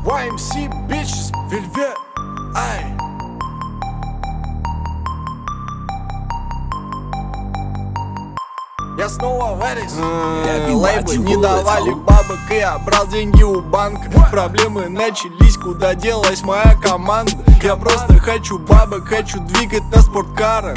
YMC, bitches, Velvet, ай. Я снова в Эрис. Лейблы не давали бабок, и я брал деньги у банка. Проблемы начались, куда делась моя команда. Я просто хочу бабок, хочу двигать на спорткарах.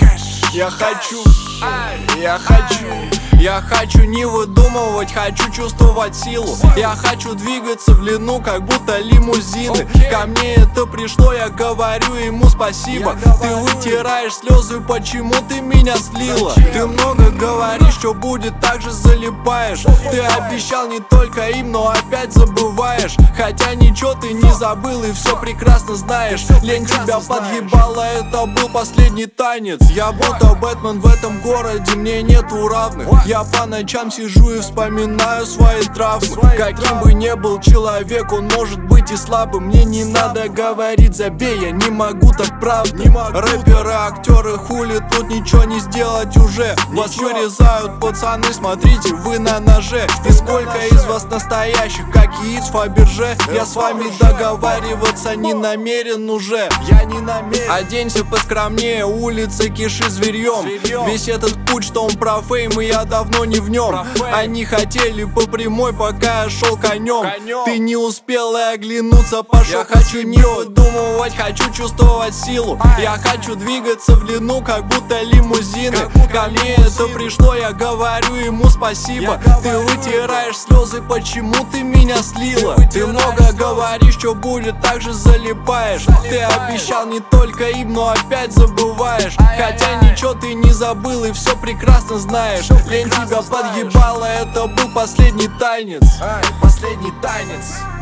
Я хочу не выдумывать, хочу чувствовать силу. Я хочу двигаться в длину, как будто лимузины. Ко мне это пришло, я говорю ему спасибо. Ты вытираешь слезы, почему ты меня слила? Ты много говоришь, что будет, так же залипаешь. Ты обещал не только им, но опять забываешь. Хотя ничего ты не забыл и все прекрасно знаешь. Лень тебя подъебала, это был последний танец. Я будто Бэтмен в этом городе, мне нету равных. Я по ночам сижу и вспоминаю свои травмы. Каким бы ни был человек, он может быть и слабым. Мне не надо говорить, забей, я не могу так правда. Рэперы, актеры, хули, тут ничего не сделать уже. Вас вырезают пацаны, смотрите, вы на ноже. И сколько из вас настоящих, как яиц в Фаберже? Я с вами договариваться не намерен уже. Я не намерен. Оденься поскромнее, улица кишит зверьем. Весь этот путь, что он про фейм, и я давно не в нем. Они хотели по прямой, пока я шел конем. Ты не успел и оглянуться, пошел. Я хочу не выдумывать, хочу чувствовать силу. Я хочу двигаться в длину, как будто лимузины. Ко мне это пришло, я говорю ему спасибо. Ты вытираешь слезы, почему ты меня слила? Ты много говоришь, что будет, так же залипаешь. Ты обещал не только им, но опять забываешь. Хотя ничего ты не забыл и все прекрасно знаешь. Лень тебя подъебала, это был последний танец. Последний танец.